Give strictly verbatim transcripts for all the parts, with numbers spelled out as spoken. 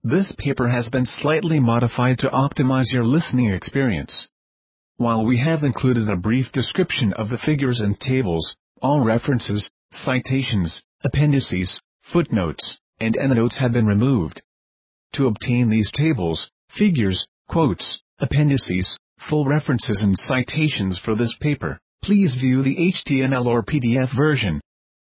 This paper has been slightly modified to optimize your listening experience. While we have included a brief description of the figures and tables, all references, citations, appendices, footnotes, and endnotes have been removed. To obtain these tables, figures, quotes, appendices, full references and citations for this paper, please view the H T M L or P D F version.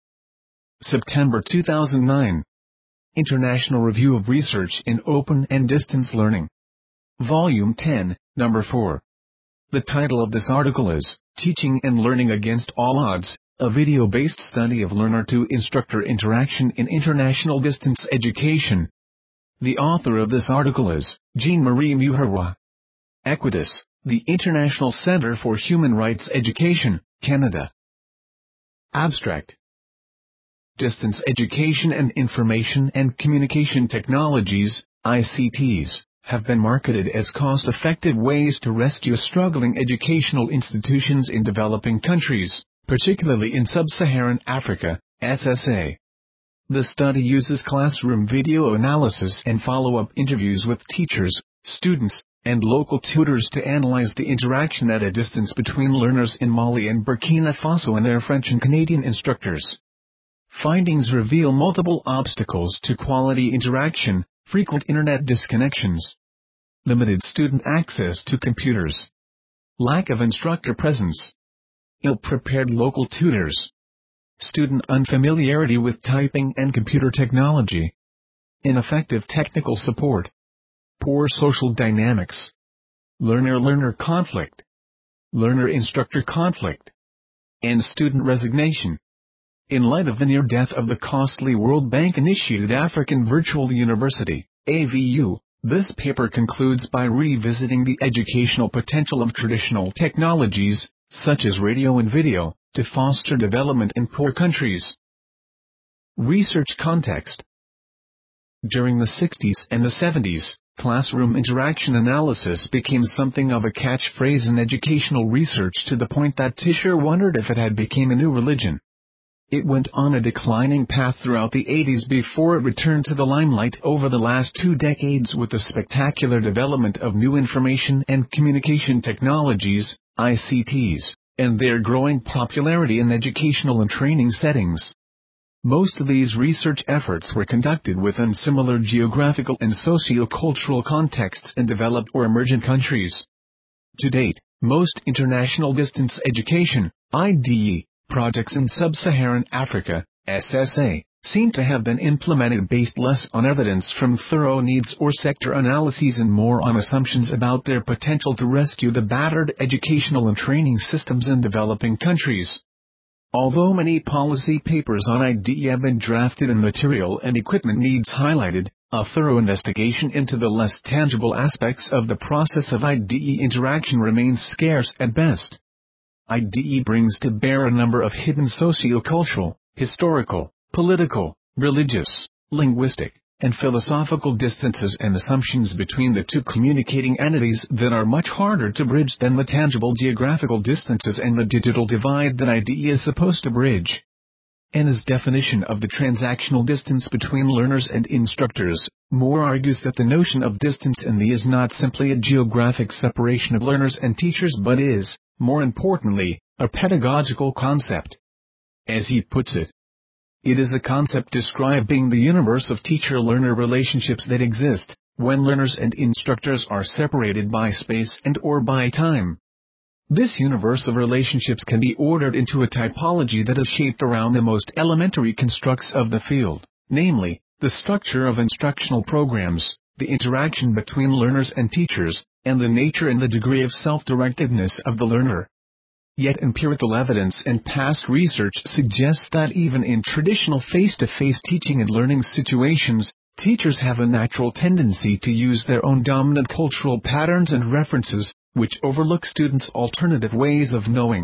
September two thousand nine. International Review of Research in Open and Distance Learning. Volume ten, Number four. The title of this article is, Teaching and Learning Against All Odds, a video-based study of learner-to-instructor interaction in international distance education. The author of this article is, Jean-Marie Muherwa. Equitas, the International Centre for Human Rights Education, Canada. Abstract. Distance Education and Information and Communication Technologies, I C Ts, have been marketed as cost-effective ways to rescue struggling educational institutions in developing countries, particularly in sub-Saharan Africa, S S A. The study uses classroom video analysis and follow-up interviews with teachers, students, and local tutors to analyze the interaction at a distance between learners in Mali and Burkina Faso and their French and Canadian instructors. Findings reveal multiple obstacles to quality interaction: frequent internet disconnections, limited student access to computers, lack of instructor presence, ill-prepared local tutors, student unfamiliarity with typing and computer technology, ineffective technical support, poor social dynamics, learner-learner conflict, learner-instructor conflict, and student resignation. In light of the near death of the costly World Bank-initiated African Virtual University, A V U, this paper concludes by revisiting the educational potential of traditional technologies, such as radio and video, to foster development in poor countries. Research context. During the sixties and the seventies, classroom interaction analysis became something of a catchphrase in educational research, to the point that Tischer wondered if it had become a new religion. It went on a declining path throughout the eighties before it returned to the limelight over the last two decades with the spectacular development of new information and communication technologies, I C Ts, and their growing popularity in educational and training settings. Most of these research efforts were conducted within similar geographical and socio-cultural contexts in developed or emerging countries. To date, most international distance education, I D E, projects in sub-Saharan Africa, S S A, seem to have been implemented based less on evidence from thorough needs or sector analyses and more on assumptions about their potential to rescue the battered educational and training systems in developing countries. Although many policy papers on I D E have been drafted and material and equipment needs highlighted, a thorough investigation into the less tangible aspects of the process of I D E interaction remains scarce at best. I D E brings to bear a number of hidden socio-cultural, historical, political, religious, linguistic, and philosophical distances and assumptions between the two communicating entities that are much harder to bridge than the tangible geographical distances and the digital divide that I D E is supposed to bridge. Anna's definition of the transactional distance between learners and instructors, Moore argues that the notion of distance in the is not simply a geographic separation of learners and teachers but is, more importantly, a pedagogical concept. As he puts it, it is a concept describing the universe of teacher-learner relationships that exist when learners and instructors are separated by space and or by time. This universe of relationships can be ordered into a typology that is shaped around the most elementary constructs of the field, namely, the structure of instructional programs, the interaction between learners and teachers, and the nature and the degree of self-directedness of the learner. Yet empirical evidence and past research suggests that even in traditional face-to-face teaching and learning situations, teachers have a natural tendency to use their own dominant cultural patterns and references, which overlook students' alternative ways of knowing.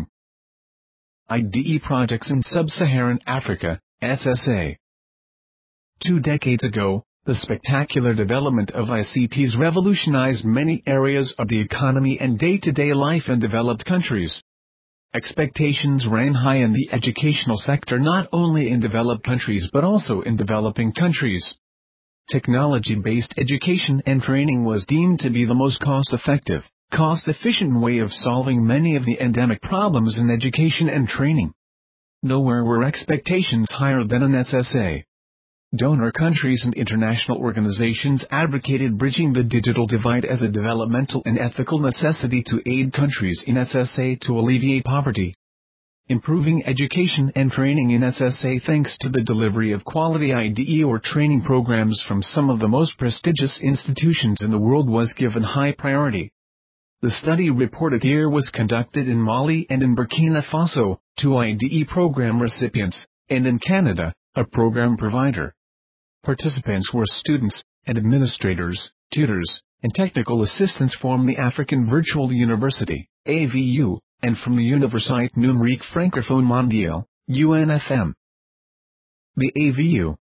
I D E projects in sub-Saharan Africa, S S A. Two decades ago, the spectacular development of I C Ts revolutionized many areas of the economy and day-to-day life in developed countries. Expectations ran high in the educational sector not only in developed countries but also in developing countries. Technology-based education and training was deemed to be the most cost-effective, cost-efficient way of solving many of the endemic problems in education and training. Nowhere were expectations higher than in S S A. Donor countries and international organizations advocated bridging the digital divide as a developmental and ethical necessity to aid countries in S S A to alleviate poverty. Improving education and training in S S A thanks to the delivery of quality I D E or training programs from some of the most prestigious institutions in the world was given high priority. The study reported here was conducted in Mali and in Burkina Faso, two I D E program recipients, and in Canada, a program provider. Participants were students, and administrators, tutors, and technical assistants from the African Virtual University, A V U, and from the Université Numérique Francophone Mondiale, U N F M. The A V U.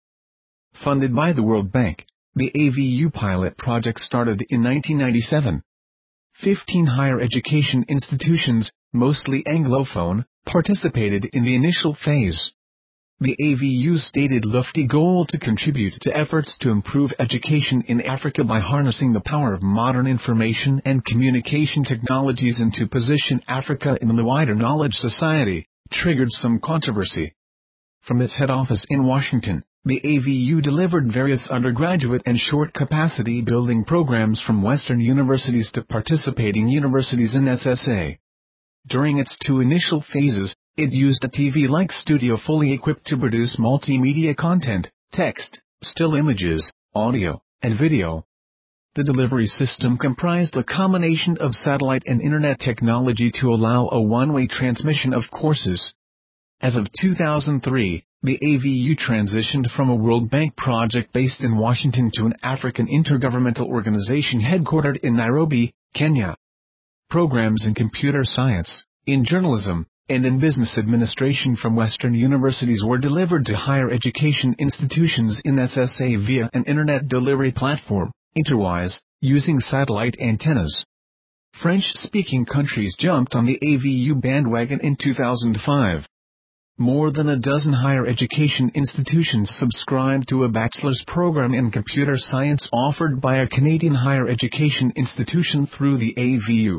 Funded by the World Bank, the A V U pilot project started in nineteen ninety-seven. Fifteen higher education institutions, mostly Anglophone, participated in the initial phase. The A V U stated lofty goal to contribute to efforts to improve education in Africa by harnessing the power of modern information and communication technologies and to position Africa in the wider knowledge society, triggered some controversy. From its head office in Washington, the A V U delivered various undergraduate and short capacity building programs from Western universities to participating universities in S S A. During its two initial phases, it used a T V-like studio fully equipped to produce multimedia content, text, still images, audio, and video. The delivery system comprised a combination of satellite and internet technology to allow a one-way transmission of courses. As of two thousand three, the A V U transitioned from a World Bank project based in Washington to an African intergovernmental organization headquartered in Nairobi, Kenya. Programs in computer science, in journalism, and in business administration from Western universities were delivered to higher education institutions in S S A via an internet delivery platform, Interwise, using satellite antennas. French-speaking countries jumped on the A V U bandwagon in two thousand five. More than a dozen higher education institutions subscribed to a bachelor's program in computer science offered by a Canadian higher education institution through the A V U.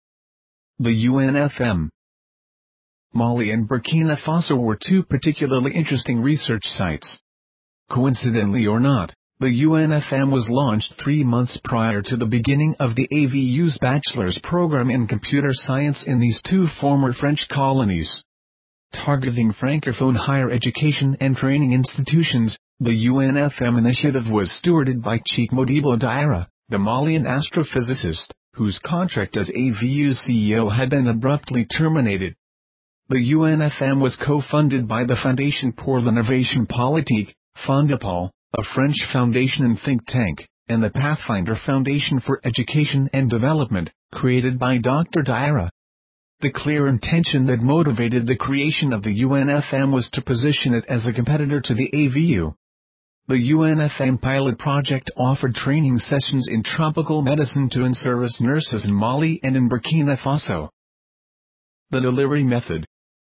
The U N F M. Mali and Burkina Faso were two particularly interesting research sites. Coincidentally or not, the U N F M was launched three months prior to the beginning of the A V U's bachelor's program in computer science in these two former French colonies. Targeting Francophone higher education and training institutions, the U N F M initiative was stewarded by Cheikh Modibo Diarra, the Malian astrophysicist, whose contract as A V U C E O had been abruptly terminated. The U N F M was co-funded by the Fondation pour l'Innovation Politique, Fondapol, a French foundation and think tank, and the Pathfinder Foundation for Education and Development, created by Doctor Diarra. The clear intention that motivated the creation of the U N F M was to position it as a competitor to the A V U. The U N F M pilot project offered training sessions in tropical medicine to in-service nurses in Mali and in Burkina Faso. The delivery method.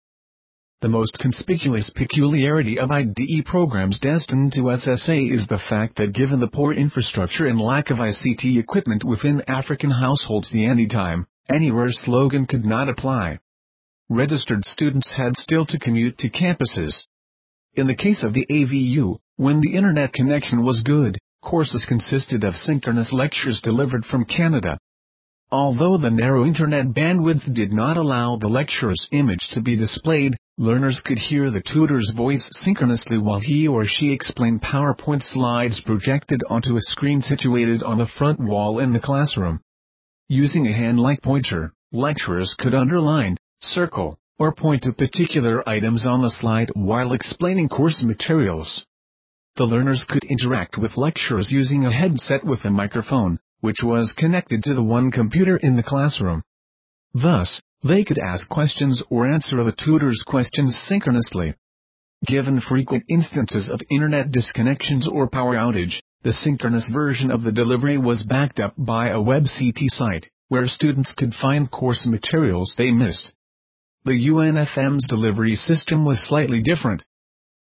The most conspicuous peculiarity of I D E programs destined to S S A is the fact that given the poor infrastructure and lack of I C T equipment within African households, the anytime, anywhere slogan could not apply. Registered students had still to commute to campuses. In the case of the A V U, when the internet connection was good, courses consisted of synchronous lectures delivered from Canada. Although the narrow internet bandwidth did not allow the lecturer's image to be displayed, learners could hear the tutor's voice synchronously while he or she explained PowerPoint slides projected onto a screen situated on the front wall in the classroom. Using a hand-like pointer, lecturers could underline, circle, or point to particular items on the slide while explaining course materials. The learners could interact with lecturers using a headset with a microphone, which was connected to the one computer in the classroom. Thus, they could ask questions or answer the tutor's questions synchronously. Given frequent instances of internet disconnections or power outage, the synchronous version of the delivery was backed up by a web C T site, where students could find course materials they missed. The U N F M's delivery system was slightly different.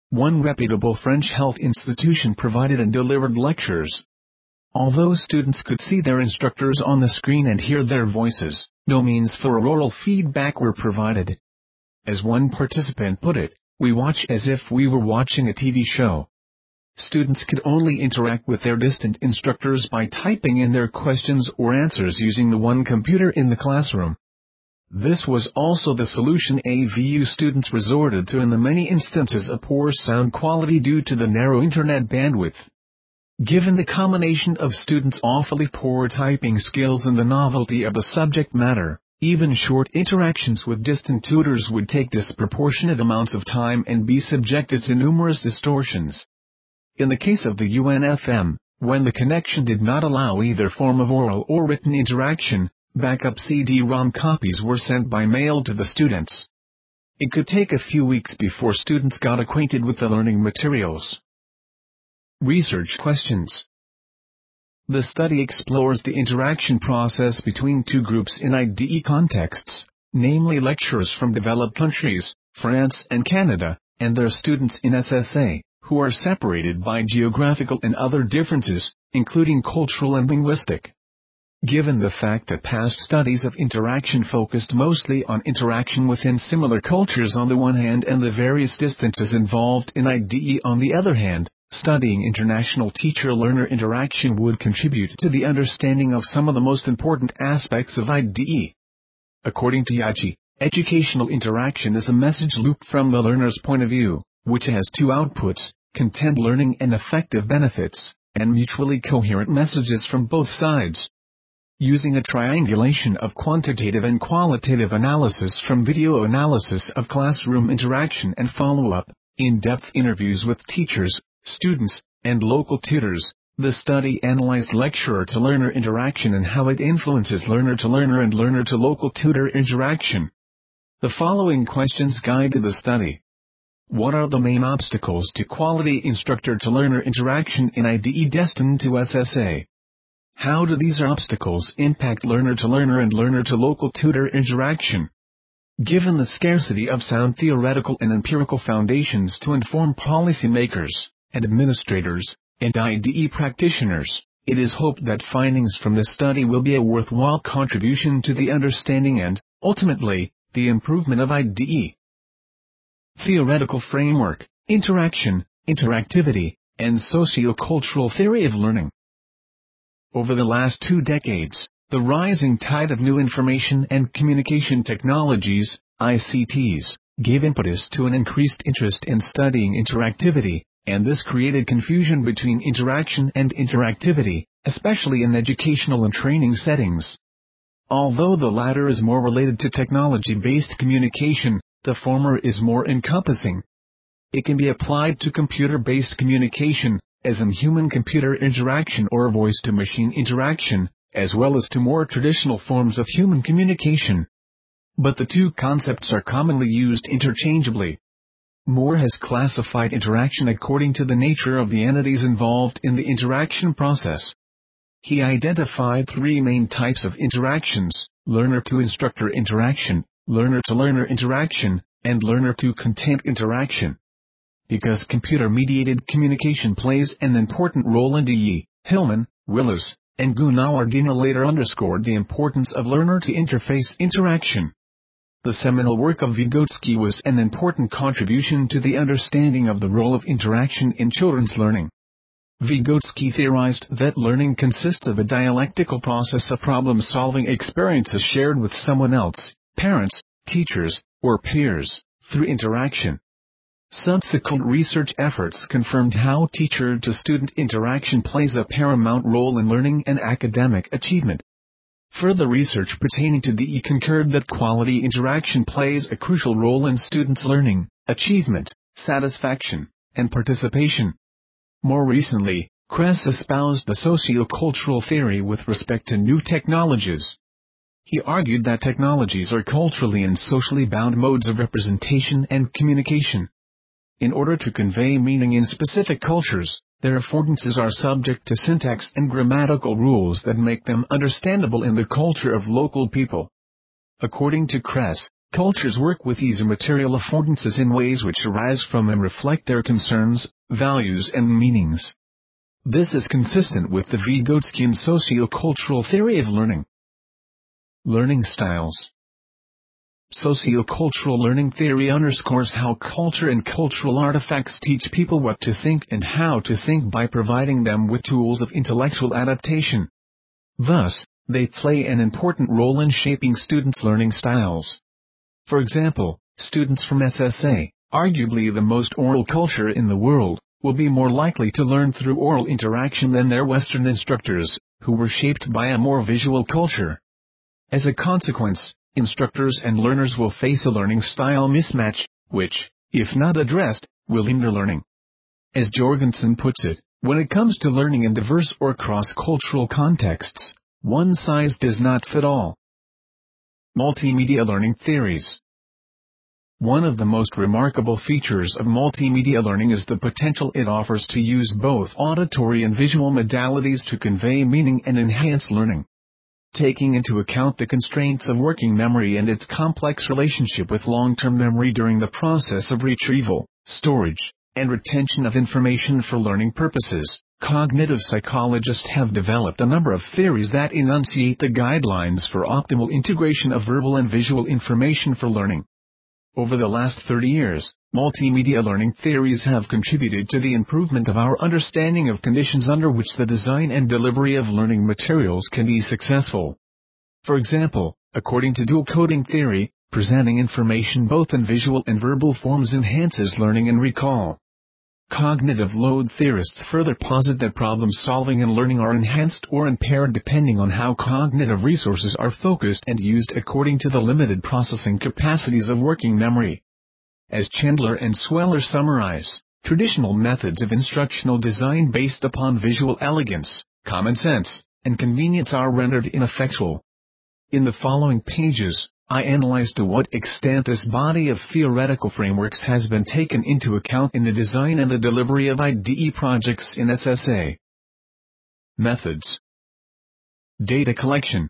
One reputable French health institution provided and delivered lectures. Although students could see their instructors on the screen and hear their voices, no means for oral feedback were provided. As one participant put it, "We watch as if we were watching a T V show." Students could only interact with their distant instructors by typing in their questions or answers using the one computer in the classroom. This was also the solution A V U students resorted to in the many instances of poor sound quality due to the narrow internet bandwidth. Given the combination of students' awfully poor typing skills and the novelty of the subject matter, even short interactions with distant tutors would take disproportionate amounts of time and be subjected to numerous distortions. In the case of the U N F M, when the connection did not allow either form of oral or written interaction, backup C D ROM copies were sent by mail to the students. It could take a few weeks before students got acquainted with the learning materials. Research questions. The study explores the interaction process between two groups in I D E contexts, namely lecturers from developed countries, France and Canada, and their students in S S A, who are separated by geographical and other differences, including cultural and linguistic. Given the fact that past studies of interaction focused mostly on interaction within similar cultures on the one hand and the various distances involved in I D E on the other hand, studying international teacher-learner interaction would contribute to the understanding of some of the most important aspects of I D E. According to Yachi, educational interaction is a message loop from the learner's point of view, which has two outputs: content learning and effective benefits, and mutually coherent messages from both sides. Using a triangulation of quantitative and qualitative analysis from video analysis of classroom interaction and follow-up, in-depth interviews with teachers, students, and local tutors, the study analyzed lecturer-to-learner interaction and how it influences learner-to-learner and learner-to-local tutor interaction. The following questions guided the study. What are the main obstacles to quality instructor-to-learner interaction in I D E destined to S S A? How do these obstacles impact learner-to-learner and learner-to-local tutor interaction? Given the scarcity of sound theoretical and empirical foundations to inform policymakers, administrators, and I D E practitioners, it is hoped that findings from this study will be a worthwhile contribution to the understanding and, ultimately, the improvement of I D E. Theoretical framework, interaction, interactivity, and socio-cultural theory of learning. Over the last two decades, the rising tide of new information and communication technologies, I C Ts, gave impetus to an increased interest in studying interactivity, and this created confusion between interaction and interactivity, especially in educational and training settings. Although the latter is more related to technology-based communication, the former is more encompassing. It can be applied to computer-based communication, as in human-computer interaction or voice-to-machine interaction, as well as to more traditional forms of human communication. But the two concepts are commonly used interchangeably. Moore has classified interaction according to the nature of the entities involved in the interaction process. He identified three main types of interactions: learner-to-instructor interaction, learner-to-learner interaction, and learner-to-content interaction. Because computer-mediated communication plays an important role in D E, Hillman, Willis, and Gunawardena later underscored the importance of learner-to-interface interaction. The seminal work of Vygotsky was an important contribution to the understanding of the role of interaction in children's learning. Vygotsky theorized that learning consists of a dialectical process of problem-solving experiences shared with someone else, parents, teachers, or peers, through interaction. Subsequent research efforts confirmed how teacher-to-student interaction plays a paramount role in learning and academic achievement. Further research pertaining to D E concurred that quality interaction plays a crucial role in students' learning, achievement, satisfaction, and participation. More recently, Kress espoused the socio-cultural theory with respect to new technologies. He argued that technologies are culturally and socially bound modes of representation and communication. In order to convey meaning in specific cultures, their affordances are subject to syntax and grammatical rules that make them understandable in the culture of local people. According to Kress, Cultures work with these immaterial affordances in ways which arise from and reflect their concerns, values and meanings. This is consistent with the Vygotskian socio-cultural theory of learning. Learning styles. Sociocultural learning theory underscores how culture and cultural artifacts teach people what to think and how to think by providing them with tools of intellectual adaptation. Thus, they play an important role in shaping students' learning styles. For example, students from S S A, arguably the most oral culture in the world, will be more likely to learn through oral interaction than their Western instructors, who were shaped by a more visual culture. As a consequence, instructors and learners will face a learning style mismatch, which, if not addressed, will hinder learning. As Jorgensen puts it, when it comes to learning in diverse or cross-cultural contexts, one size does not fit all. Multimedia learning theories. One of the most remarkable features of multimedia learning is the potential it offers to use both auditory and visual modalities to convey meaning and enhance learning. Taking into account the constraints of working memory and its complex relationship with long-term memory during the process of retrieval, storage, and retention of information for learning purposes, cognitive psychologists have developed a number of theories that enunciate the guidelines for optimal integration of verbal and visual information for learning. Over the last thirty years, multimedia learning theories have contributed to the improvement of our understanding of conditions under which the design and delivery of learning materials can be successful. For example, according to dual coding theory, presenting information both in visual and verbal forms enhances learning and recall. Cognitive load theorists further posit that problem-solving and learning are enhanced or impaired depending on how cognitive resources are focused and used according to the limited processing capacities of working memory. As Chandler and Sweller summarize, traditional methods of instructional design based upon visual elegance, common sense, and convenience are rendered ineffectual. In the following pages, I analyze to what extent this body of theoretical frameworks has been taken into account in the design and the delivery of I D E projects in S S A. Methods. Data collection.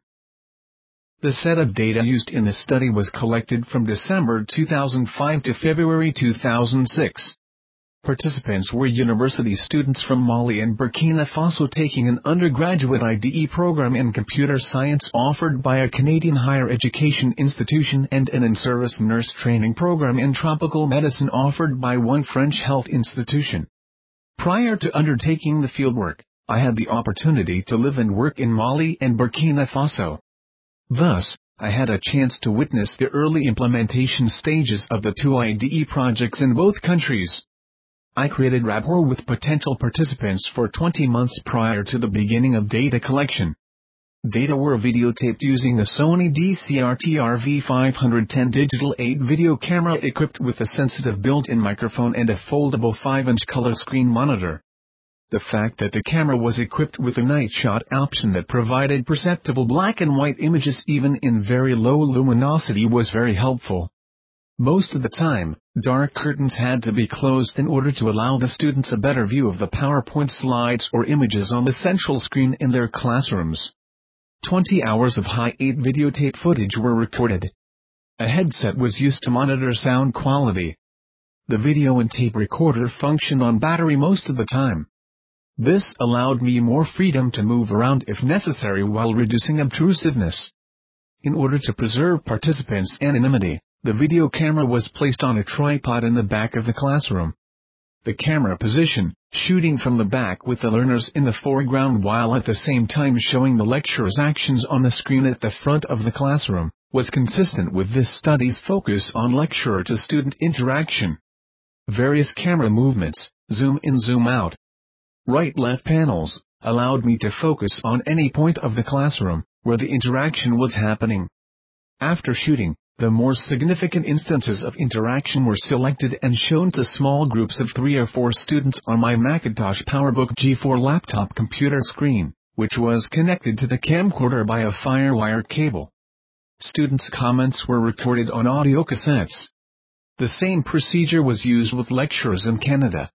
The set of data used in the study was collected from December two thousand five to February two thousand six. Participants were university students from Mali and Burkina Faso taking an undergraduate I D E program in computer science offered by a Canadian higher education institution and an in-service nurse training program in tropical medicine offered by one French health institution. Prior to undertaking the fieldwork, I had the opportunity to live and work in Mali and Burkina Faso. Thus, I had a chance to witness the early implementation stages of the two I D E projects in both countries. I created rapport with potential participants for twenty months prior to the beginning of data collection. Data were videotaped using a Sony D C R T R V five ten Digital eight video camera equipped with a sensitive built-in microphone and a foldable five inch color screen monitor. The fact that the camera was equipped with a night shot option that provided perceptible black and white images even in very low luminosity was very helpful. Most of the time, dark curtains had to be closed in order to allow the students a better view of the PowerPoint slides or images on the central screen in their classrooms. twenty hours of high-eight videotape footage were recorded. A headset was used to monitor sound quality. The video and tape recorder functioned on battery most of the time. This allowed me more freedom to move around if necessary while reducing obtrusiveness. In order to preserve participants' anonymity, the video camera was placed on a tripod in the back of the classroom. The camera position, shooting from the back with the learners in the foreground while at the same time showing the lecturer's actions on the screen at the front of the classroom, was consistent with this study's focus on lecturer-to-student interaction. Various camera movements, zoom in, zoom out, right-left panels, allowed me to focus on any point of the classroom where the interaction was happening. After shooting, the more significant instances of interaction were selected and shown to small groups of three or four students on my Macintosh PowerBook G four laptop computer screen, which was connected to the camcorder by a FireWire cable. Students' comments were recorded on audio cassettes. The same procedure was used with lecturers in Canada.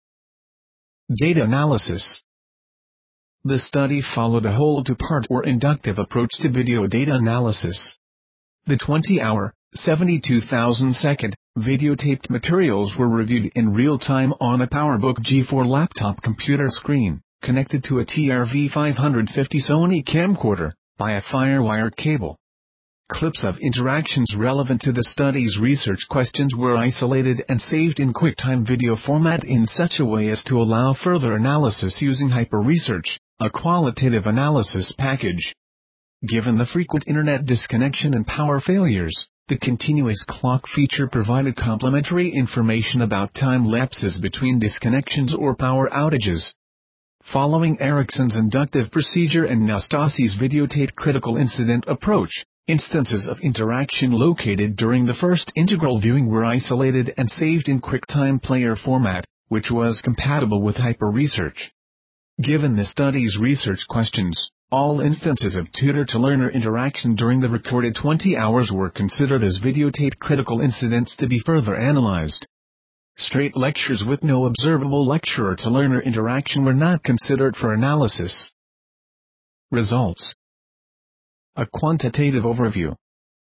Data analysis. The study followed a whole-to-part or inductive approach to video data analysis. The twenty hour, seventy-two thousand second, videotaped materials were reviewed in real time on a PowerBook G four laptop computer screen, connected to a T R V five fifty Sony camcorder, by a FireWire cable. Clips of interactions relevant to the study's research questions were isolated and saved in QuickTime video format in such a way as to allow further analysis using HyperResearch, a qualitative analysis package. Given the frequent internet disconnection and power failures, the continuous clock feature provided complementary information about time lapses between disconnections or power outages. Following Erickson's inductive procedure and Nastasi's videotaped critical incident approach, instances of interaction located during the first integral viewing were isolated and saved in QuickTime Player format, which was compatible with HyperResearch. Given the study's research questions, all instances of tutor-to-learner interaction during the recorded twenty hours were considered as videotaped critical incidents to be further analyzed. Straight lectures with no observable lecturer-to-learner interaction were not considered for analysis. Results. A quantitative overview.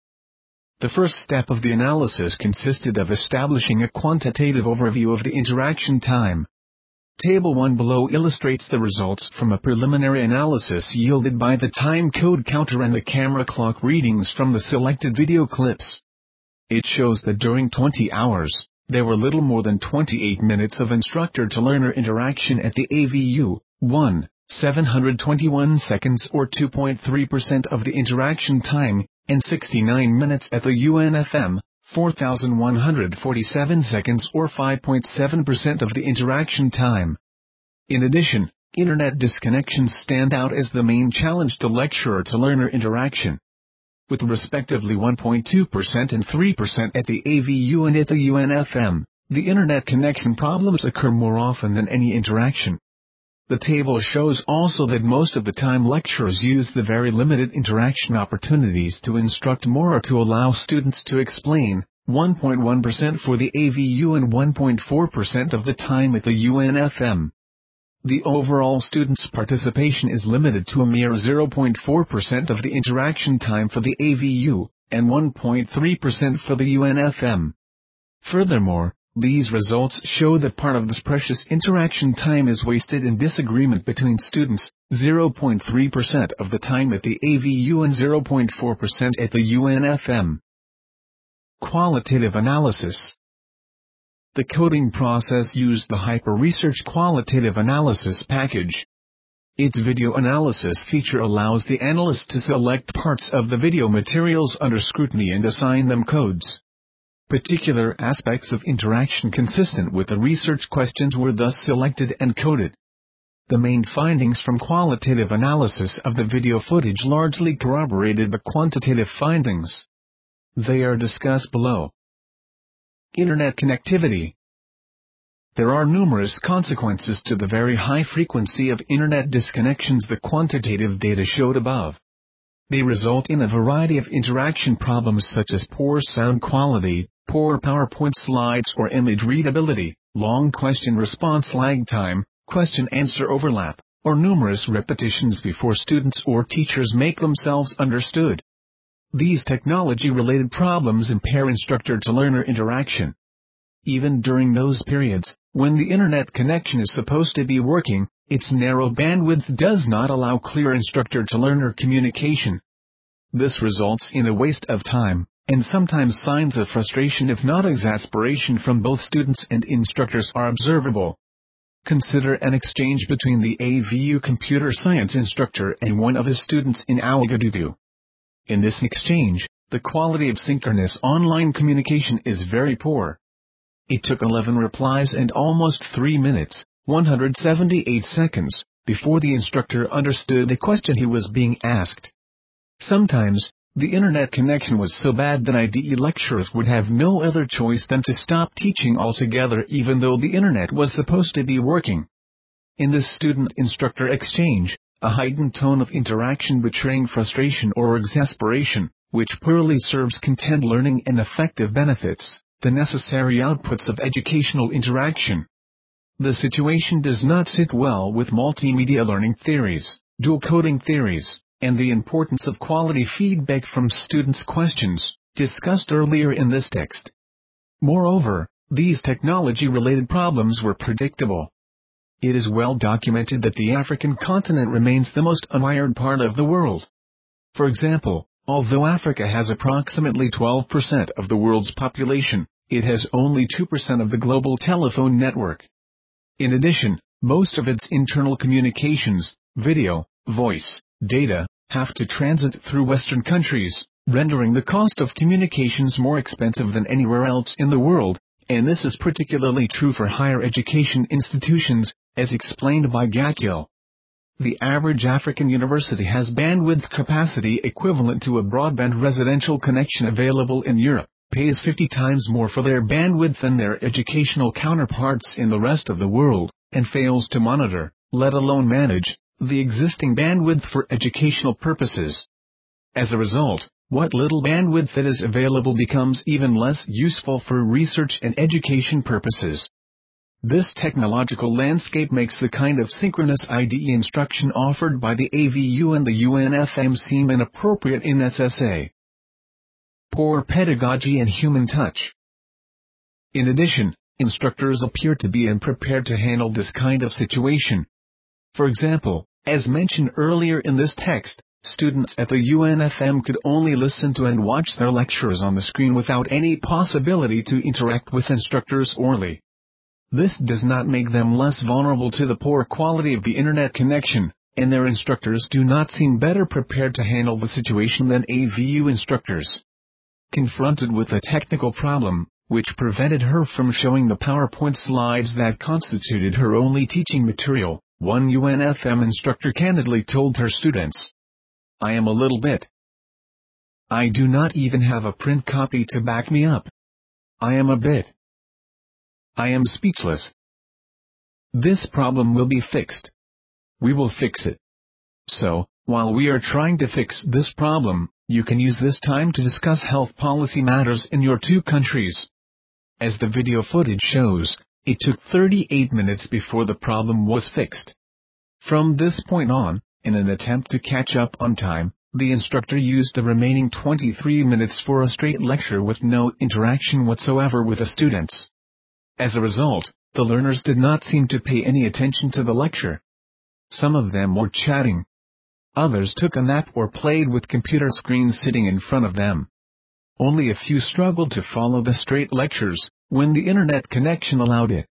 The first step of the analysis consisted of establishing a quantitative overview of the interaction time. Table one below illustrates the results from a preliminary analysis yielded by the time code counter and the camera clock readings from the selected video clips. It shows that during twenty hours, there were little more than twenty-eight minutes of instructor-to-learner interaction at the A V U, one, seven hundred twenty-one seconds or two point three percent of the interaction time, and sixty-nine minutes at the U N F M, four thousand one hundred forty-seven seconds or five point seven percent of the interaction time. In addition, internet disconnections stand out as the main challenge to lecturer-to-learner interaction. With respectively one point two percent and three percent at the A V U and at the U N F M, the internet connection problems occur more often than any interaction. The table shows also that most of the time lecturers use the very limited interaction opportunities to instruct more or to allow students to explain, one point one percent for the A V U and one point four percent of the time at the U N F M. The overall students' participation is limited to a mere zero point four percent of the interaction time for the A V U, and one point three percent for the U N F M. Furthermore, these results show that part of this precious interaction time is wasted in disagreement between students, zero point three percent of the time at the A V U and zero point four percent at the U N F M. Qualitative analysis. The coding process used the HyperResearch Qualitative Analysis package. Its video analysis feature allows the analyst to select parts of the video materials under scrutiny and assign them codes. Particular aspects of interaction consistent with the research questions were thus selected and coded. The main findings from qualitative analysis of the video footage largely corroborated the quantitative findings. They are discussed below. Internet connectivity. There are numerous consequences to the very high frequency of internet disconnections the quantitative data showed above. They result in a variety of interaction problems such as poor sound quality, poor PowerPoint slides or image readability, long question-response lag time, question-answer overlap, or numerous repetitions before students or teachers make themselves understood. These technology-related problems impair instructor-to-learner interaction. Even during those periods, when the internet connection is supposed to be working, its narrow bandwidth does not allow clear instructor-to-learner communication. This results in a waste of time, and sometimes signs of frustration if not exasperation from both students and instructors are observable. Consider an exchange between the A V U computer science instructor and one of his students in Ouagadougou. In this exchange, the quality of synchronous online communication is very poor. It took eleven replies and almost three minutes, one hundred seventy-eight seconds, before the instructor understood the question he was being asked. Sometimes, the internet connection was so bad that I D E lecturers would have no other choice than to stop teaching altogether even though the internet was supposed to be working. In this student-instructor exchange, a heightened tone of interaction betraying frustration or exasperation, which poorly serves content learning and effective benefits the necessary outputs of educational interaction. The situation does not sit well with multimedia learning theories, dual coding theories, and the importance of quality feedback from students' questions. discussed earlier in this text. Moreover, these technology-related problems were predictable. It is well documented that the African continent remains the most unwired part of the world. For example, although Africa has approximately twelve percent of the world's population, it has only two percent of the global telephone network. In addition, most of its internal communications, video, voice, data, have to transit through Western countries, rendering the cost of communications more expensive than anywhere else in the world, and this is particularly true for higher education institutions, as explained by Gakil. The average African university has bandwidth capacity equivalent to a broadband residential connection available in Europe, pays fifty times more for their bandwidth than their educational counterparts in the rest of the world, and fails to monitor, let alone manage, the existing bandwidth for educational purposes. As a result, what little bandwidth that is available becomes even less useful for research and education purposes. This technological landscape makes the kind of synchronous I D E instruction offered by the A V U and the U N F M seem inappropriate in S S A. Poor pedagogy and human touch. In addition, instructors appear to be unprepared to handle this kind of situation. For example, as mentioned earlier in this text, students at the U N F M could only listen to and watch their lectures on the screen without any possibility to interact with instructors orally. This does not make them less vulnerable to the poor quality of the internet connection, and their instructors do not seem better prepared to handle the situation than A V U instructors. Confronted with a technical problem, which prevented her from showing the PowerPoint slides that constituted her only teaching material, one U N F M instructor candidly told her students, "I am a little bit. I do not even have a print copy to back me up. I am a bit. I am speechless. This problem will be fixed. We will fix it. So, while we are trying to fix this problem, you can use this time to discuss health policy matters in your two countries." As the video footage shows, it took thirty-eight minutes before the problem was fixed. From this point on, in an attempt to catch up on time, the instructor used the remaining twenty-three minutes for a straight lecture with no interaction whatsoever with the students. As a result, the learners did not seem to pay any attention to the lecture. Some of them were chatting. Others took a nap or played with computer screens sitting in front of them. Only a few struggled to follow the straight lectures, when the internet connection allowed it.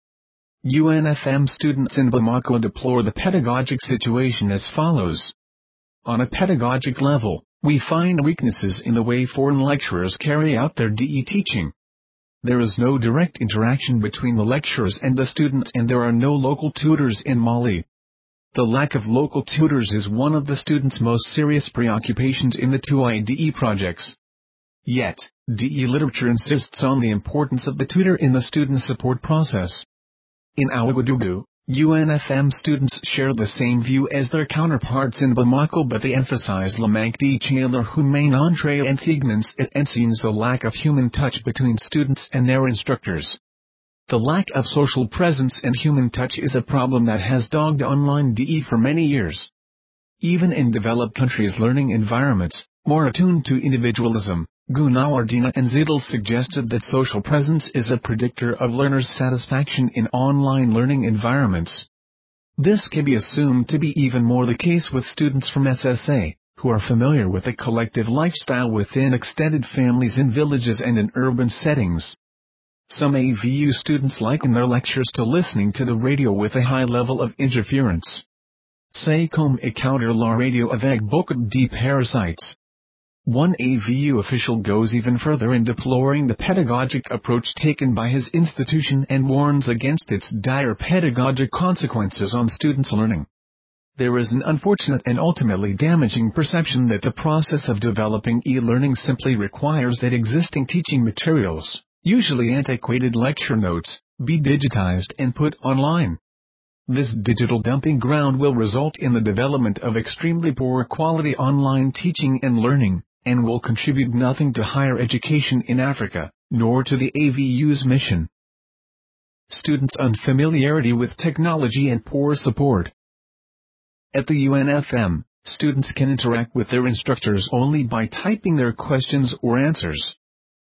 U N F M students in Bamako deplore the pedagogic situation as follows. On a pedagogic level, we find weaknesses in the way foreign lecturers carry out their D E teaching. There is no direct interaction between the lecturers and the students, and there are no local tutors in Mali. The lack of local tutors is one of the students' most serious preoccupations in the two I D E projects. Yet, D E literature insists on the importance of the tutor in the student support process. In Ouagadougou, U N F M students share the same view as their counterparts in Bamako, but they emphasize le manque de humain entre enseignants et enseignants, the lack of human touch between students and their instructors. The lack of social presence and human touch is a problem that has dogged online D E for many years. Even in developed countries' learning environments, more attuned to individualism, Gunawardena and Zidel suggested that social presence is a predictor of learners' satisfaction in online learning environments. This can be assumed to be even more the case with students from S S A, who are familiar with a collective lifestyle within extended families in villages and in urban settings. Some A V U students liken their lectures to listening to the radio with a high level of interference. C'est comme écouter la radio avec beaucoup de parasites. One A V U official goes even further in deploring the pedagogic approach taken by his institution and warns against its dire pedagogic consequences on students' learning. There is an unfortunate and ultimately damaging perception that the process of developing e-learning simply requires that existing teaching materials, usually antiquated lecture notes, be digitized and put online. This digital dumping ground will result in the development of extremely poor quality online teaching and learning, and will contribute nothing to higher education in Africa, nor to the A V U's mission. Students' unfamiliarity with technology and poor support. At the U N F M, students can interact with their instructors only by typing their questions or answers.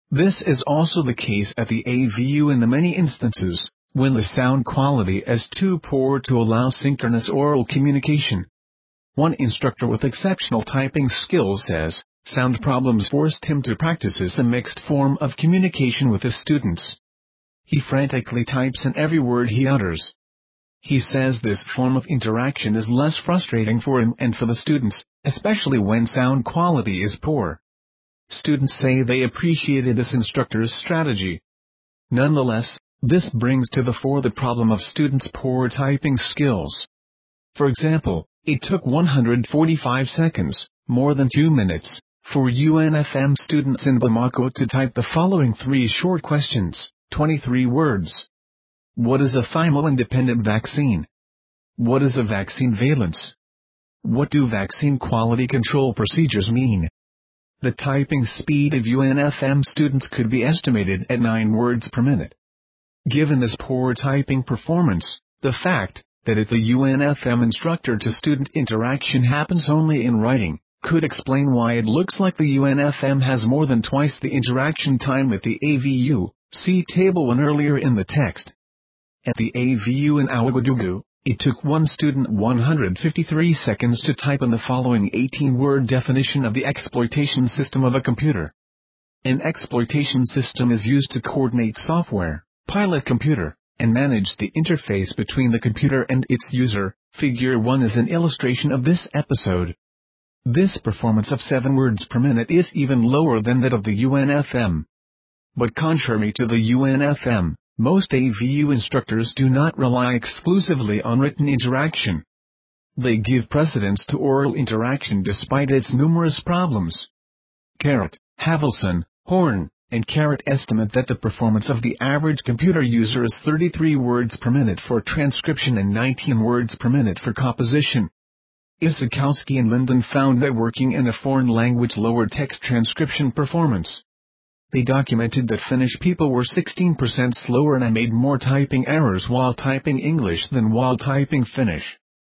This is also the case at the A V U in the many instances when the sound quality is too poor to allow synchronous oral communication. One instructor with exceptional typing skills says, sound problems forced him to practice a mixed form of communication with his students. He frantically types in every word he utters. He says this form of interaction is less frustrating for him and for the students, especially when sound quality is poor. Students say they appreciated this instructor's strategy. Nonetheless, this brings to the fore the problem of students' poor typing skills. For example, it took one hundred forty-five seconds, more than two minutes, for U N F M students in Bamako to type the following three short questions, twenty-three words. What is a thymo-independent vaccine? What is a vaccine valence? What do vaccine quality control procedures mean? The typing speed of U N F M students could be estimated at nine words per minute. Given this poor typing performance, the fact that at the U N F M instructor-to-student interaction happens only in writing, could explain why it looks like the U N F M has more than twice the interaction time at the A V U, see Table one earlier in the text. At the A V U in Ouagadougou, it took one student one hundred fifty-three seconds to type in the following eighteen-word definition of the exploitation system of a computer. An exploitation system is used to coordinate software, pilot computer, and manage the interface between the computer and its user. Figure one is an illustration of this episode. This performance of seven words per minute is even lower than that of the U N F M. But contrary to the U N F M, most A V U instructors do not rely exclusively on written interaction. They give precedence to oral interaction despite its numerous problems. Carrot, Havelson, Horn, and Carrot estimate that the performance of the average computer user is thirty-three words per minute for transcription and nineteen words per minute for composition. Isakowski and Linden found that working in a foreign language lowered text transcription performance. They documented that Finnish people were sixteen percent slower and made more typing errors while typing English than while typing Finnish.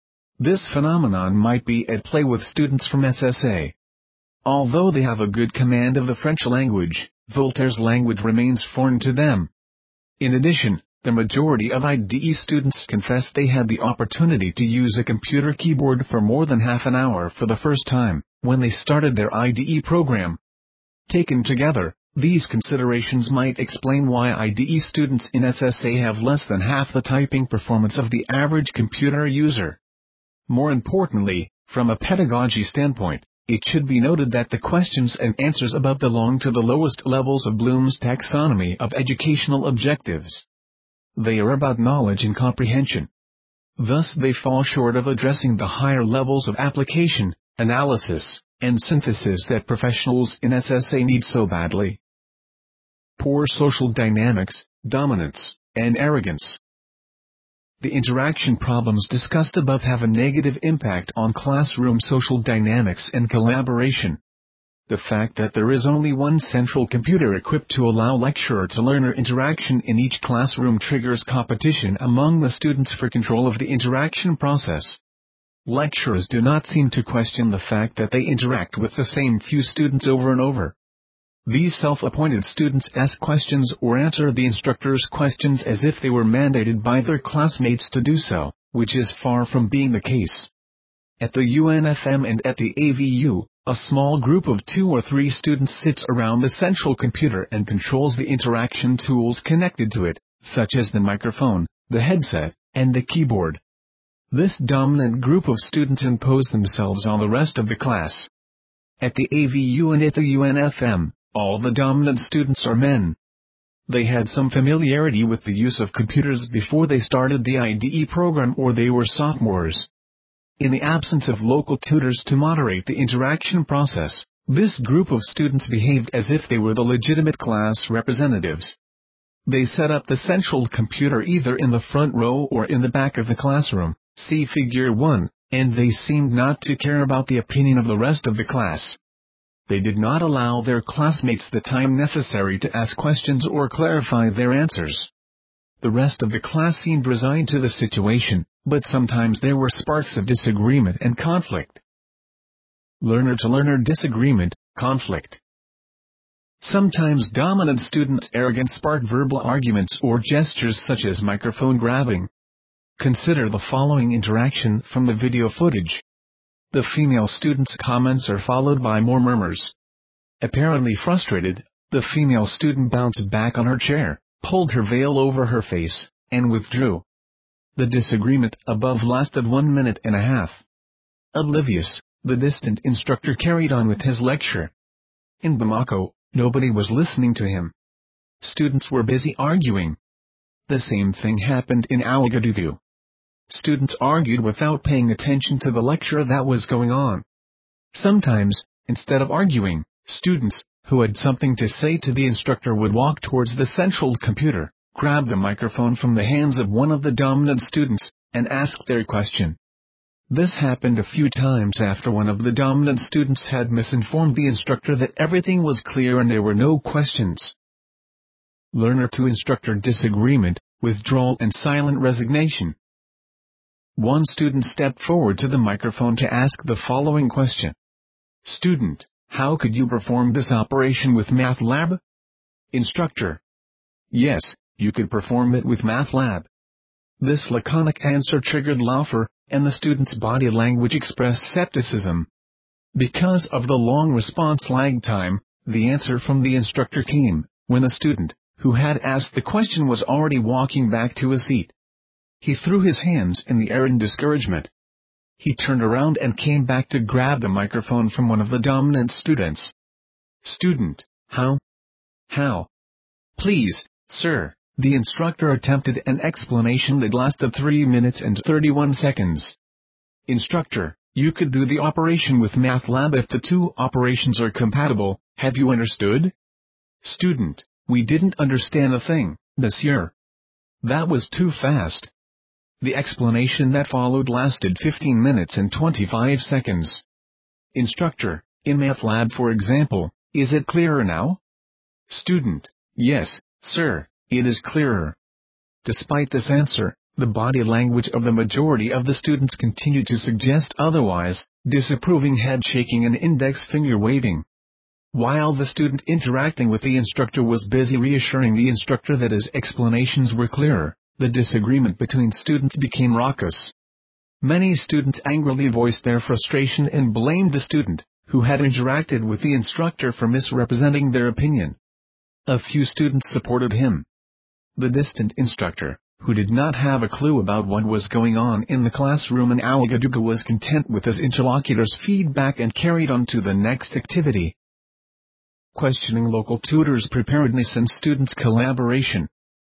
This phenomenon might be at play with students from S S A. Although they have a good command of the French language, Voltaire's language remains foreign to them. In addition, the majority of I D E students confess they had the opportunity to use a computer keyboard for more than half an hour for the first time, when they started their I D E program. Taken together, these considerations might explain why I D E students in S S A have less than half the typing performance of the average computer user. More importantly, from a pedagogy standpoint, it should be noted that the questions and answers above belong to the lowest levels of Bloom's taxonomy of educational objectives. They are about knowledge and comprehension. Thus they fall short of addressing the higher levels of application, analysis, and synthesis that professionals in S S A need so badly. Poor social dynamics, dominance, and arrogance. The interaction problems discussed above have a negative impact on classroom social dynamics and collaboration. The fact that there is only one central computer equipped to allow lecturer-to-learner interaction in each classroom triggers competition among the students for control of the interaction process. Lecturers do not seem to question the fact that they interact with the same few students over and over. These self-appointed students ask questions or answer the instructor's questions as if they were mandated by their classmates to do so, which is far from being the case. At the U N F M and at the A V U, a small group of two or three students sits around the central computer and controls the interaction tools connected to it, such as the microphone, the headset, and the keyboard. This dominant group of students impose themselves on the rest of the class. At the A V U and at the U N F M, all the dominant students are men. They had some familiarity with the use of computers before they started the I D E program, or they were sophomores. In the absence of local tutors to moderate the interaction process, this group of students behaved as if they were the legitimate class representatives. They set up the central computer either in the front row or in the back of the classroom, see Figure one, and they seemed not to care about the opinion of the rest of the class. They did not allow their classmates the time necessary to ask questions or clarify their answers. The rest of the class seemed resigned to the situation, but sometimes there were sparks of disagreement and conflict. Learner-to-learner disagreement, conflict. Sometimes dominant students' arrogance spark verbal arguments or gestures such as microphone grabbing. Consider the following interaction from the video footage. The female student's comments are followed by more murmurs. Apparently frustrated, the female student bounced back on her chair, pulled her veil over her face, and withdrew. The disagreement above lasted one minute and a half. Oblivious, the distant instructor carried on with his lecture. In Bamako, nobody was listening to him. Students were busy arguing. The same thing happened in Ouagadougou. Students argued without paying attention to the lecture that was going on. Sometimes, instead of arguing, students, who had something to say to the instructor, would walk towards the central computer, grab the microphone from the hands of one of the dominant students, and ask their question. This happened a few times after one of the dominant students had misinformed the instructor that everything was clear and there were no questions. Learner-to-instructor disagreement, withdrawal and silent resignation. One student stepped forward to the microphone to ask the following question. Student: how could you perform this operation with MATLAB? Instructor: yes, you could perform it with MATLAB. This laconic answer triggered laughter, and the student's body language expressed skepticism. Because of the long response lag time, the answer from the instructor came when the student, who had asked the question, was already walking back to his seat. He threw his hands in the air in discouragement. He turned around and came back to grab the microphone from one of the dominant students. Student: how? How? Please, sir. The instructor attempted an explanation that lasted three minutes and thirty-one seconds. Instructor: you could do the operation with MATLAB if the two operations are compatible, have you understood? Student: we didn't understand a thing, monsieur. That was too fast. The explanation that followed lasted fifteen minutes and twenty-five seconds. Instructor: in MATLAB, for example, is it clearer now? Student: yes, sir, it is clearer. Despite this answer, the body language of the majority of the students continued to suggest otherwise, disapproving head shaking and index finger waving. While the student interacting with the instructor was busy reassuring the instructor that his explanations were clearer, the disagreement between students became raucous. Many students angrily voiced their frustration and blamed the student, who had interacted with the instructor, for misrepresenting their opinion. A few students supported him. The distant instructor, who did not have a clue about what was going on in the classroom in Ouagadougou, was content with his interlocutor's feedback and carried on to the next activity. Questioning local tutors' preparedness and students' collaboration.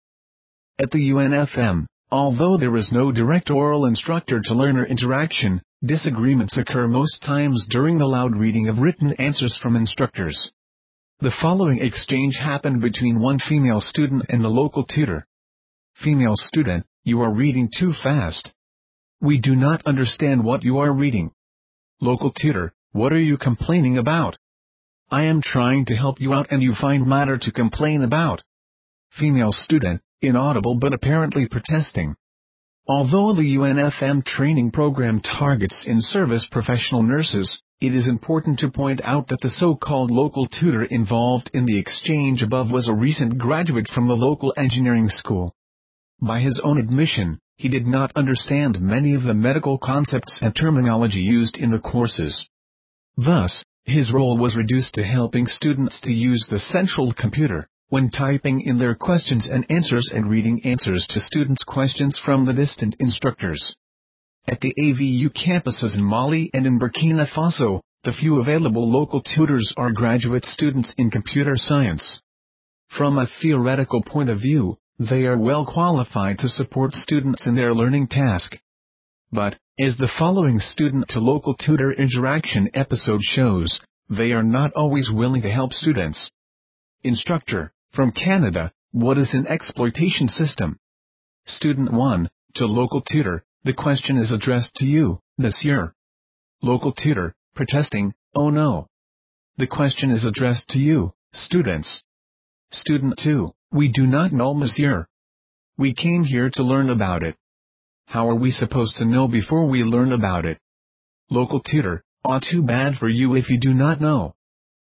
At the U N F M, although there is no direct oral instructor-to-learner interaction, disagreements occur most times during the loud reading of written answers from instructors. The following exchange happened between one female student and the local tutor. Female student: you are reading too fast. We do not understand what you are reading. Local tutor: what are you complaining about? I am trying to help you out and you find matter to complain about. Female student, inaudible but apparently protesting. Although the U N F M training program targets in-service professional nurses, it is important to point out that the so-called local tutor involved in the exchange above was a recent graduate from the local engineering school. By his own admission, he did not understand many of the medical concepts and terminology used in the courses. Thus, his role was reduced to helping students to use the central computer when typing in their questions and answers and reading answers to students' questions from the distant instructors. At the A V U campuses in Mali and in Burkina Faso, the few available local tutors are graduate students in computer science. From a theoretical point of view, they are well qualified to support students in their learning task. But, as the following student-to-local tutor interaction episode shows, they are not always willing to help students. Instructor: from Canada, what is an exploitation system? Student one, to local tutor: the question is addressed to you, monsieur. Local tutor, protesting: oh no. The question is addressed to you, students. Student two, we do not know, monsieur. We came here to learn about it. How are we supposed to know before we learn about it? Local tutor: ah, too bad for you if you do not know.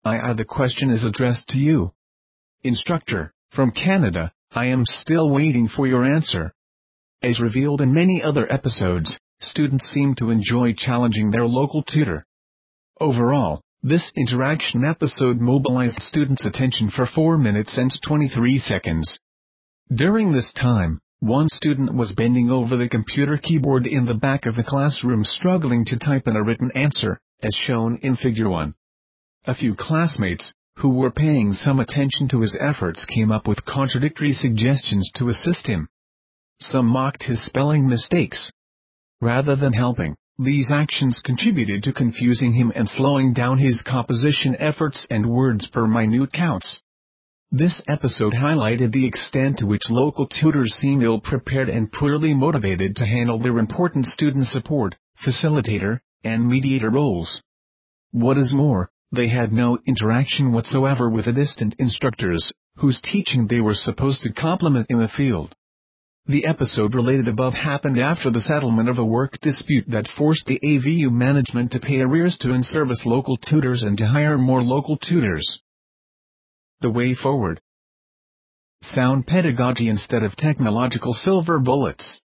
I I The question is addressed to you. Instructor, from Canada, I am still waiting for your answer. As revealed in many other episodes, students seem to enjoy challenging their local tutor. Overall, this interaction episode mobilized students' attention for four minutes and twenty-three seconds. During this time, one student was bending over the computer keyboard in the back of the classroom struggling to type in a written answer, as shown in Figure one. A few classmates, who were paying some attention to his efforts, came up with contradictory suggestions to assist him. Some mocked his spelling mistakes. Rather than helping, these actions contributed to confusing him and slowing down his composition efforts and words per minute counts. This episode highlighted the extent to which local tutors seem ill-prepared and poorly motivated to handle their important student support, facilitator, and mediator roles. What is more, they had no interaction whatsoever with the distant instructors, whose teaching they were supposed to complement in the field. The episode related above happened after the settlement of a work dispute that forced the A V U management to pay arrears to in-service local tutors and to hire more local tutors. The way forward. Sound pedagogy instead of technological silver bullets.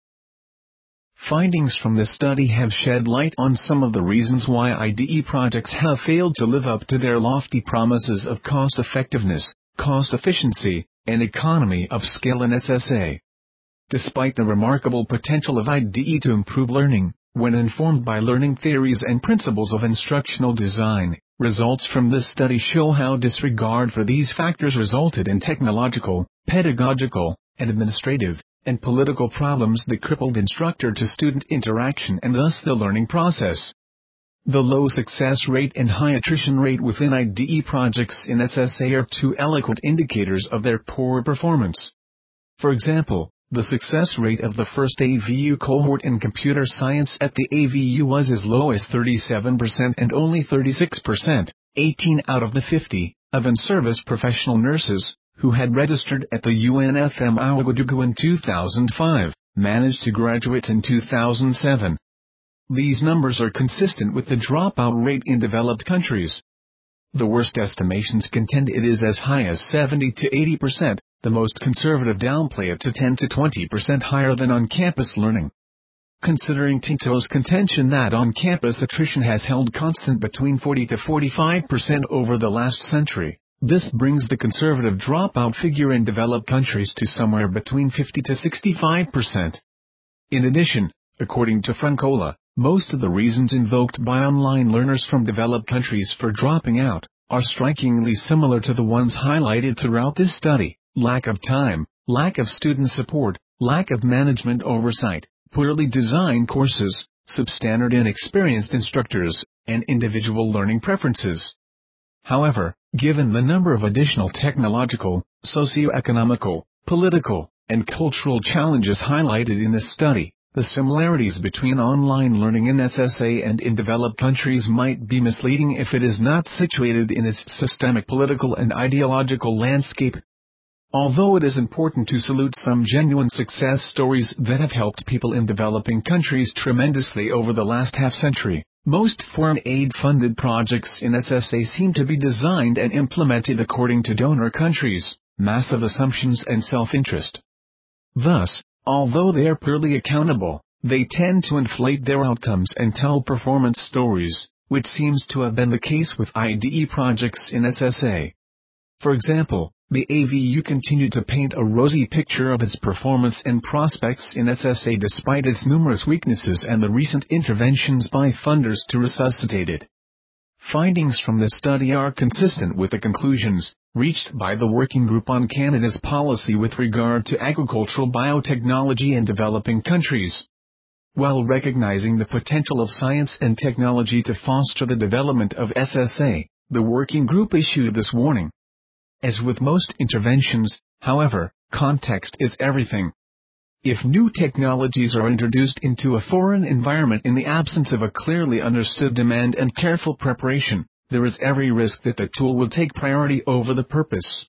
Findings from this study have shed light on some of the reasons why I D E projects have failed to live up to their lofty promises of cost-effectiveness, cost efficiency, and economy of scale in S S A. Despite the remarkable potential of I D E to improve learning, when informed by learning theories and principles of instructional design, results from this study show how disregard for these factors resulted in technological, pedagogical, and administrative, and political problems that crippled instructor-to-student interaction and thus the learning process. The low success rate and high attrition rate within I D E projects in S S A are two eloquent indicators of their poor performance. For example, the success rate of the first A V U cohort in computer science at the A V U was as low as thirty-seven percent and only thirty-six percent, eighteen out of the fifty, of in-service professional nurses, who had registered at the U N F M Ouagadougou in two thousand five, managed to graduate in two thousand seven. These numbers are consistent with the dropout rate in developed countries. The worst estimations contend it is as high as seventy to eighty percent, the most conservative downplay it to ten to twenty percent higher than on-campus learning. Considering Tinto's contention that on-campus attrition has held constant between forty to forty-five percent over the last century, this brings the conservative dropout figure in developed countries to somewhere between fifty to sixty-five percent. In addition, according to Francola, most of the reasons invoked by online learners from developed countries for dropping out are strikingly similar to the ones highlighted throughout this study: lack of time, lack of student support, lack of management oversight, poorly designed courses, substandard and inexperienced instructors, and individual learning preferences. However, given the number of additional technological, socio-economical, political, and cultural challenges highlighted in this study, the similarities between online learning in S S A and in developed countries might be misleading if it is not situated in its systemic political and ideological landscape. Although it is important to salute some genuine success stories that have helped people in developing countries tremendously over the last half-century, most foreign aid-funded projects in S S A seem to be designed and implemented according to donor countries, massive assumptions and self-interest. Thus, although they are poorly accountable, they tend to inflate their outcomes and tell performance stories, which seems to have been the case with I D E projects in S S A. For example, the A V U continued to paint a rosy picture of its performance and prospects in S S A despite its numerous weaknesses and the recent interventions by funders to resuscitate it. Findings from this study are consistent with the conclusions reached by the Working Group on Canada's policy with regard to agricultural biotechnology in developing countries. While recognizing the potential of science and technology to foster the development of S S A, the Working Group issued this warning. As with most interventions, however, context is everything. If new technologies are introduced into a foreign environment in the absence of a clearly understood demand and careful preparation, there is every risk that the tool will take priority over the purpose.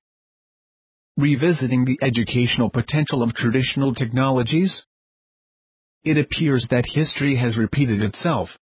Revisiting the educational potential of traditional technologies? It appears that history has repeated itself.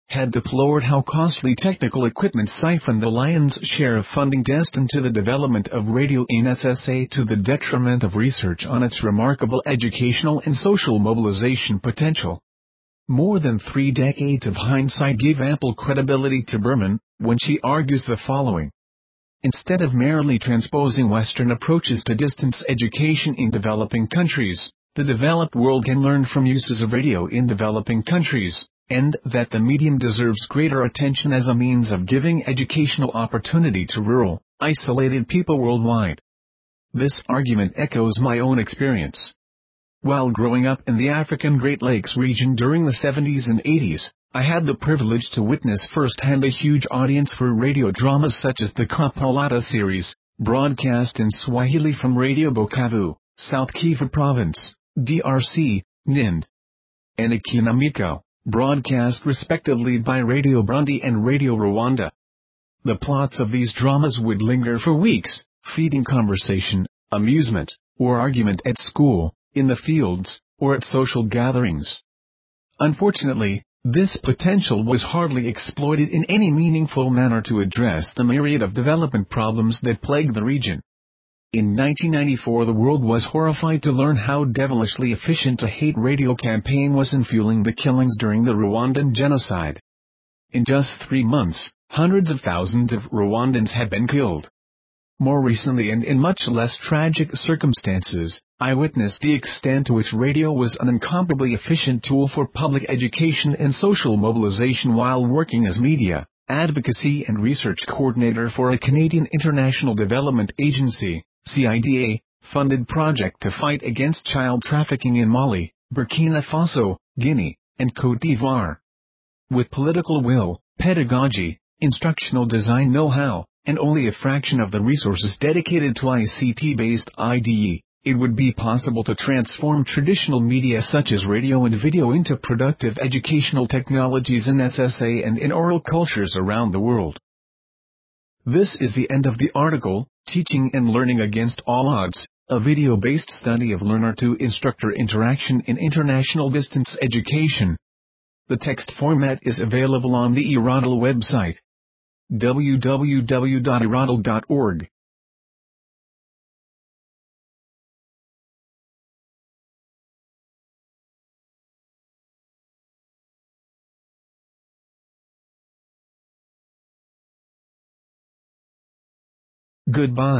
had deplored how costly technical equipment siphoned the lion's share of funding destined to the development of radio in S S A to the detriment of research on its remarkable educational and social mobilization potential. More than three decades of hindsight give ample credibility to Berman when she argues the following. Instead of merely transposing Western approaches to distance education in developing countries, the developed world can learn from uses of radio in developing countries, and that the medium deserves greater attention as a means of giving educational opportunity to rural, isolated people worldwide. This argument echoes my own experience. While growing up in the African Great Lakes region during the seventies and eighties, I had the privilege to witness firsthand a huge audience for radio dramas such as the Kapalata series, broadcast in Swahili from Radio Bukavu, South Kivu Province, D R C, N I N D, and Ikinamiko, broadcast respectively by Radio Burundi and Radio Rwanda. The plots of these dramas would linger for weeks, feeding conversation, amusement, or argument at school, in the fields, or at social gatherings. Unfortunately, this potential was hardly exploited in any meaningful manner to address the myriad of development problems that plague the region. In nineteen ninety-four, the world was horrified to learn how devilishly efficient a hate radio campaign was in fueling the killings during the Rwandan genocide. In just three months, hundreds of thousands of Rwandans had been killed. More recently, and in much less tragic circumstances, I witnessed the extent to which radio was an incomparably efficient tool for public education and social mobilization while working as media, advocacy and research coordinator for a Canadian International Development Agency, C I D A, funded project to fight against child trafficking in Mali, Burkina Faso, Guinea, and Côte d'Ivoire. With political will, pedagogy, instructional design know-how, and only a fraction of the resources dedicated to I C T-based I D E, it would be possible to transform traditional media such as radio and video into productive educational technologies in S S A and in oral cultures around the world. This is the end of the article, Teaching and Learning Against All Odds, a video-based study of learner-to-instructor interaction in international distance education. The text format is available on the eRadl website, w w w dot eradl dot org. Goodbye.